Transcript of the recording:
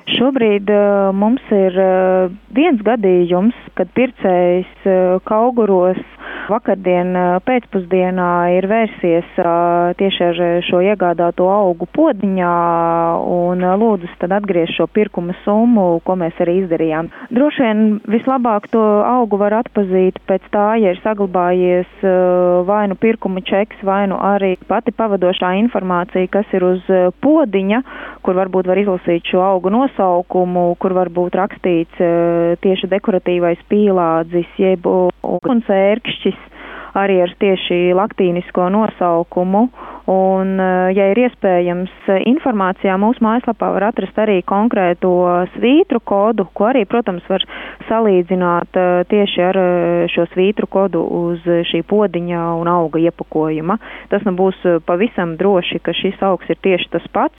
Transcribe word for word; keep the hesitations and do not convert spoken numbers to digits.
Šobrīd uh, mums ir uh, viens gadījums, kad pircējs uh, Kauguros vakardien uh, pēcpusdienā ir vērsies uh, tieši ar šo iegādāto augu podiņā un uh, lūdzis tad atgriezt šo pirkuma summu, ko mēs arī izdarījām. Droši vien vislabāk to augu var atpazīt pēc tā, ja ir saglabājies uh, vai nu pirkuma čeks, vai nu arī pati pavadošā informācija, kas ir uz uh, podiņa, kur varbūt var izlasīt šo augu nosaukumu, kur var būt rakstīts uh, tieši dekoratīvais pīlādzis, jeb uguns ērkšķis, arī ar tieši latīnisko nosaukumu. Un, ja ir iespējams, informācijā mūsu mājaslapā var atrast arī konkrēto svītru kodu, ko arī, protams, var salīdzināt tieši ar šo svītru kodu uz šī podiņa un auga iepakojuma. Tas nu būs pavisam droši, ka šis augs ir tieši tas pats.